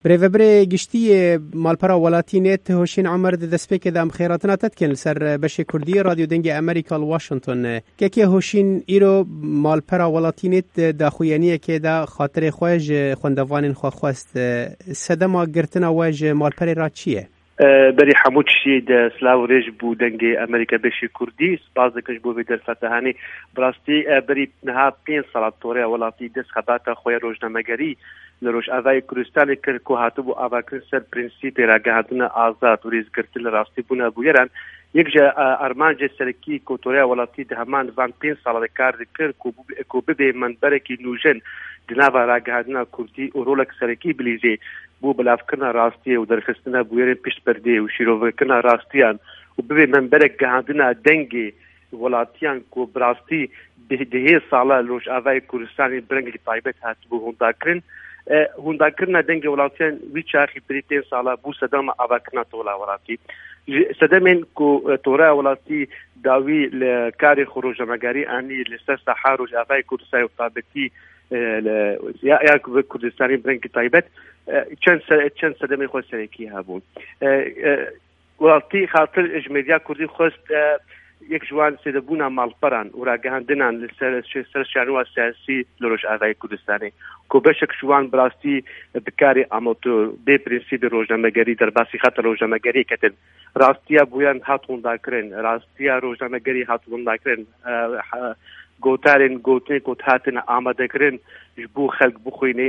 برێڤەبرێ گشتی مالپەرا وڵاتینێت هۆشین عمر دەستپێکێ دام خێراتنا تەتکن لەسەر بەشی کوردی رادیۆ دەنگی ئەمریکا واشنگتن کێکێ هۆشین ئیرۆ مالپەرا وڵاتینێت داخویانیەکێدا خاطرێ خۆش خوێندەوانین خواخواست سەدەما گرتنە وەژ مالپەرێ را چییە؟ بەری هەموو تشتی سلااو ڕێژ بوو دەنگی ئەمریکا بەشی کوردی سپاس دەکەش بۆ بێ دەرفەتەهانی بڕاستی بەری نەها 5 ساڵات تۆڕەیە وڵاتی دەست خەباتە خۆی ڕۆژنامەگەری لە ڕۆژئاوای کوردستانی کرد و هاتوو بۆ ئاواکردن سەر پرینسیپی ڕاگەهاندنە ئازاد و ڕێزگرتن لە ڕاستی بوونە بوویێران یەکجا ئەرمانجێ سەرەکی کۆتۆریا وڵاتی هەمان وان 5 ساڵە کار کرد کۆ ببێ منبەرێکی نوژن دناوە ڕاگەهاندنە کوردی و ڕۆڵێک سەرەکی بلیزێ بۆ بەلافکردنە ڕاستیە و دەرخستنە بوویێرن پشتپەردێ و شیرۆڤکردنە ڕاستیان و ببێ منبەرێک گەهاندنە دەنگێ وڵاتیان کۆ بڕاستی دهێ ساڵە ڕۆژئاوای کوردستانی برەنگی تایبەت هاتبوو هۆنداکردن هۆنداکردنە دەنگی وڵاتیان وی چاخی بری 5 ساڵە بوو سەدەمە ئاواکردنە تۆڵا وڵاتی سەدەمێن تۆڕای وڵاتی داوی لە کاری ڕۆژنامەگەری ئانی لەسەر سەحا ڕۆژئاوای کوردستانی و تابەتی یا کوردستانی برەنگی تایبەت چەند سەدەمەی خۆ سەرەکی هەبوون وڵاتی خاطر ژمێدیا کوردی خۆست یەک جوان سێدەبوونا ماڵپەران و ڕاگەهاندنان لەسەر شانوە سیاسی لە ڕۆژئاوای کوردستانی کۆ بەشێک شوان بڕاستی بکاری ئامۆتۆر بێ پرینسیپی ڕۆژنامەگەری دەرباسی خاتە ڕۆژنامەگەری کەتن ڕاستیە بویان هاتوونداکردن ڕاستیە ڕۆژنامەگەری هاتوونداکردن گۆتارên گوتنê ku hatin amadekirin ji bo xelk bixwînê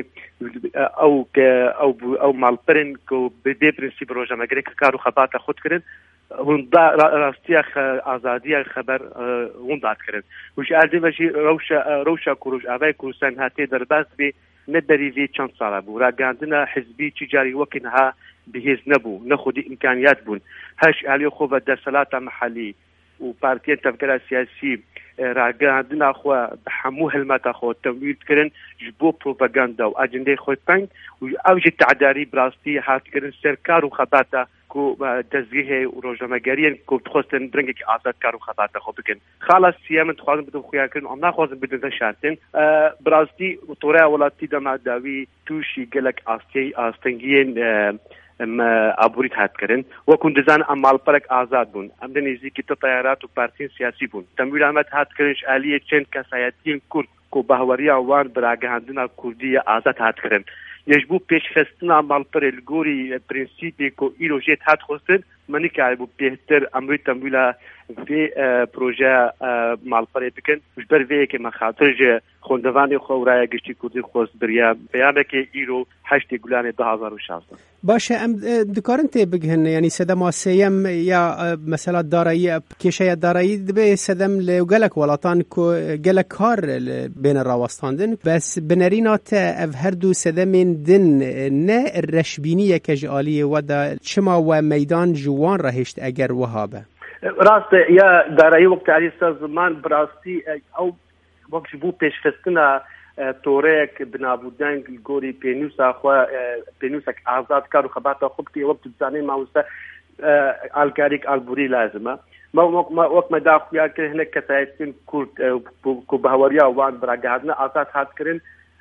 ew malperên ku bi dê prensîp rojnamegerê kar û xebata xwe dikirin hûn da rastiya azadiya xeber hûn dakirin û ji erdê ve jî rewşa ku rojavayê Kurdistan hatê derbas bê ne derîvê çend sala bû ragihandina hizbî çi carî wekî niha bihêz nebû ne xwedî imkaniyat bûn her ji aliyê xwe ve derselata mihellî û partiyên tevgera siyasî راگەهاندنا خۆ بە هەموو هەلمەتە خۆ تەمویل کردن ji بۆ پرۆپاگاندا و ئاجندەی خۆی پەنگ و ئەو جی تعداری بڕاستی هاتکردن سەر کار و خەباتە کو دەستگیری و ڕۆژنامەگەریان کو دخواستن درەنگێکی ئازاد کار و خەباتە خۆ بکەن خاڵە سیە من دخوازم بدەم خویاکردن ئەم ناخوازم بدەن شارتن بڕاستی تۆڕای وڵاتی دەماداوی تووشی گەلک ئاستەنگیên ئابووریت هاتکردن وەکو دەزان ئەم ماڵپەرێک ئازاد بوون ئەم نزیکی تەیارات و پارتین سیاسی بوون تەمویل ئەمەد هاتکردنش ئالیە چەند کەسایەتیین کورد کۆ بەهەوەریە وان بەراگەهاندنا کوردیە ئازاد هاتکردن یەش بوو پێشخستنا ماڵپەرێ لە گۆری پرینسیپی کۆ ئیرۆژێت هاتخۆستن منیکای بوو پێشتر ئەمروی تەمویلە vê proje malperê bikin ji ber vê yekê me xatir ji xwendevanê xwe û raya giştî Kurdî xwest biriya peyamekê îro 8 Gulanê 2016. باش em dikarin tê bighin yanî sedema sêyem ya mesela darayî kêşeya darayî dibe sedem li gelek welatan ku gelek kar bêne rawastandin bes binerîna te ev her du sedemên din ne reşbîniyeke ji aliyê we de çima we meydan ji wan re hêşt eger wiha be ڕاستە یا دارایی وەک تاریخ زمان بڕاستی ئەو وەک بوو پێشخستنە تۆڕەیەک بنابوودەنگ گۆری پێنووسێک ئازاد کار و خەباتە خوبتی وەک بزانین ماوەستە ئالکاریک ئالبووری لازمە وەک مەدا خویا کرد هەنێک کەسایەتین کورد کو بەهەوەریە وان بەراگەهاندنە ئازاد هاتکردن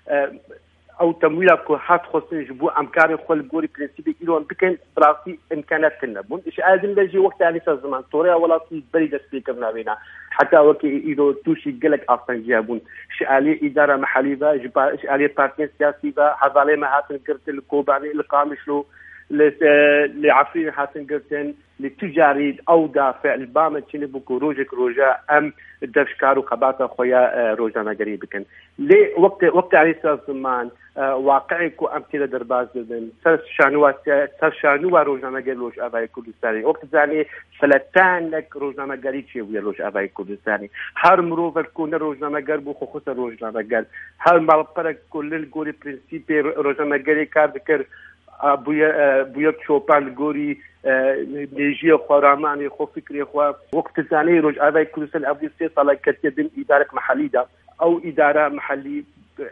ئەو تەمویلە کو هات خۆستنش بوو ئەمکاری خۆ لە گۆری پرینسیپی ئیرۆن بکەن بڕاستی ئیمکانات نەبوون ئادن لەژێ وەکتانی سەر زمان تۆڕەیە وڵاتی بەری دەستپێکردناوێنە حتا وەکی ئیرۆ تووشی گەلک ئاستەنگیا بوون شعالی ئیدارە محەلی بە شعالی پارتیە سیاسی بە حەزاڵێ مە هاتن گرتن لە کۆبانێ لە قامشلو لعفرين حسن قرتن لتجاري أو دافع البامة تشيني بوكو روجك روجا أم الدفشكار وقباطة خويا روجانا قريب كن لي وقت عليه الزمان واقعي أمثلة درباز بدن سر شانوا روجانا قريبوش أباي كردستاني وقت زاني فلتان لك روجانا قريب شيء ويروش أباي كردستاني هر مروفر كون روجانا قريب خصوصا روجانا قريب هر مالبرك كل الجوري برينسيبي روجانا قريب كار ذكر بویەک چۆپان گۆری نێژیە خۆرامانی خۆ فکری خوا وەکت زانەی ڕۆژئاوای کوردستان ئەوی 3 ساڵە کەتێبن ئیدارەك محەلیدا ئەو ئیدارە محەلی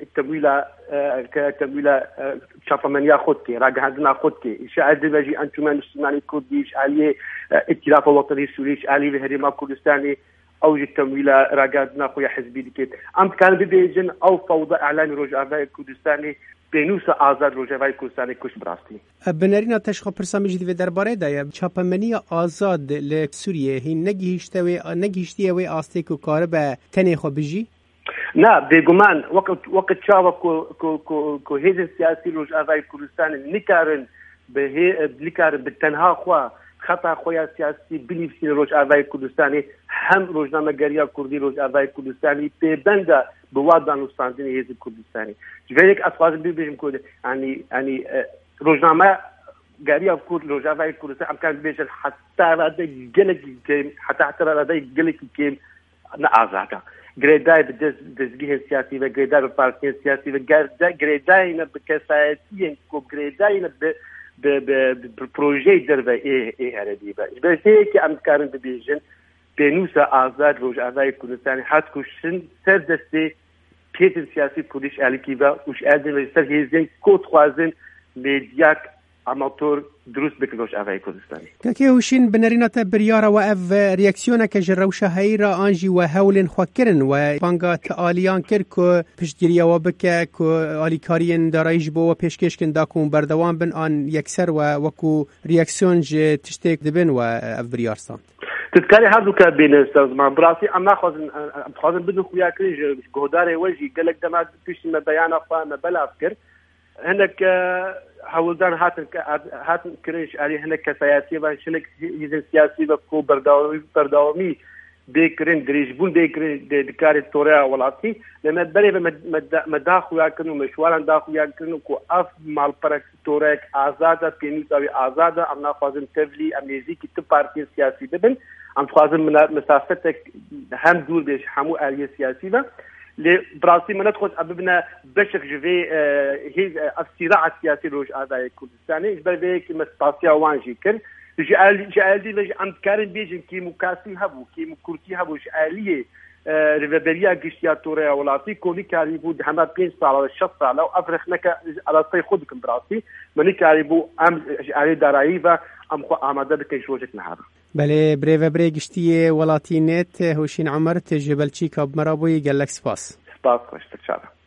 تەمویلە چاپەمەنیا خۆتکێ ڕاگەهاندنا خۆتکێ ئیشعار دەبێژی ئەنجومەن نیشتیمانی کوردی ئیشعالیە ئیتیلاف وەتەنی سووری ئیشعالی هەرێما کوردستانی او التمويل راقدنا خويا حزبي ديكيت ام كان ببيجن او فوضى اعلان روجاوای کوردستانی بینوس آزاد روجاوای کوردستانی کش براستی بنرین تشخو پرسامی جدی درباره دایا چاپمنی آزاد لسوریه هی نگیشتی و آستی کو کار به تنی خو بجی نه بگمان وقت چاوا کو هیز سیاسی روجاوای کوردستانی نکارن به تنها خوا خطا خویا سیاسی بنفسین روجاوای کوردستانی هم روزنامه‌گری کوردی روجاوای کوردستانی پیبنده به وادان استاندنی هیز کوردستانی جویک اصلاً بیشتر کود یعنی روزنامه‌گری کورد روجاوای کوردستان امکان بیشتر حتی رده گلکی که نه آزاده گریدای به دزگیه سیاسی و گریدای به پارتی سیاسی و گریدای نه به کسایتی کو گریدای نه به پروژه دربه عربی با بسیاری که امکان ببیجن بینوس آزاد روجاوای کوردستانی حد کوشن سر دسته پیتر سیاسی کوردیش علیکی و اوش ازن سر هیزن کود خوازن میدیاک اماتور دروست بکن روجاوای کوردستانی که هوشین بنرینات بریارا و اف ریاکسیونه که جروشه هایرا آنجی و هولن خوکرن و پانگات آلیان کر که پشتگیری و بکه که آلیکارین دارایج بو و پیشکش کن داکون بردوان بن آن یکسر و وکو ریاکسیون جه تشتیک دبن و اف بریارستان تذكري هذا كابين استاذ ما براسي اما خازن بدو خويا كريج جوداري وجهي قال لك دما فيش ما بيان ما بلا افكر هناك هولدان هاتن كريج علي هناك سياسي باشلك يزن سياسي بكو برداومي بيكرين دريجبون بيكرين دكاري توريا ولاتي لما بري مداخو ياكنو مشوارا داخو ياكنو كو اف مال برك توريك ازاده بينيساوي ازاده امنا خازن تبلي اميزيكي تبارتي سياسي دبن ام خازن مسافتك هم دول بيش حمو آلية سياسي با براسي من ندخل أببنا بشك جوي هي الصراع السياسي روج آذاي كردستاني إجبر بيك مستاسيا وانجي كر جعالدي لج أم كارن بيجن كي مكاسي هبو كي مكورتي هبو جعالية ريفابريا قشتيا توريا ولاتي كوني كاريبو هما 5 سال ولا 6 سال لو أفرخنك على طي خودكم براسي مني كاريبو أم جعالي درايفا أم خو آماده بكي شوجك نهارا بله بري قشتي ولاتي نت هوشين عمر تجبل چي كاب مرابوي قال لك سپاس خوش تشارة